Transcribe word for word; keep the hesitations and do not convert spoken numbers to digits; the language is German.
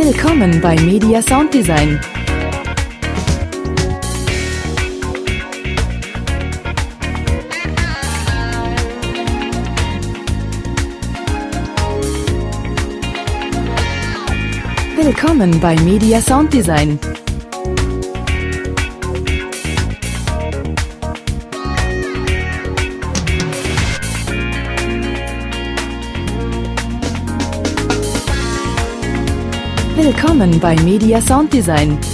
Willkommen bei Media Sound Design. Willkommen bei Media Sound Design. Willkommen bei Media Sound Design.